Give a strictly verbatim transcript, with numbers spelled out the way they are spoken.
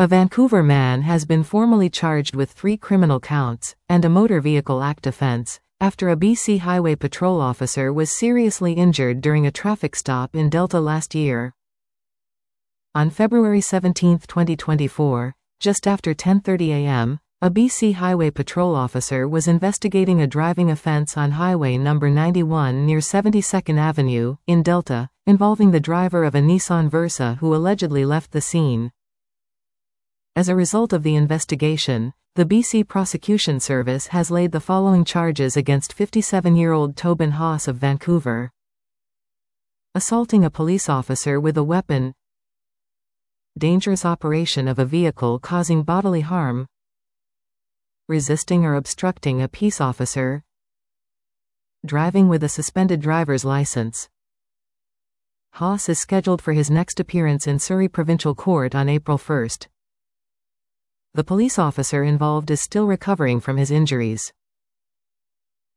A Vancouver man has been formally charged with three criminal counts and a Motor Vehicle Act offense after a B C Highway Patrol officer was seriously injured during a traffic stop in Delta last year. On February seventeenth, twenty twenty-four, just after ten thirty a m, a B C Highway Patrol officer was investigating a driving offense on Highway number ninety-one near seventy-second Avenue, in Delta, involving the driver of a Nissan Versa who allegedly left the scene. As a result of the investigation, the B C Prosecution Service has laid the following charges against fifty-seven-year-old Tobin Haas of Vancouver: assaulting a police officer with a weapon, dangerous operation of a vehicle causing bodily harm, resisting or obstructing a peace officer, driving with a suspended driver's license. Haas is scheduled for his next appearance in Surrey Provincial Court on April first. The police officer involved is still recovering from his injuries.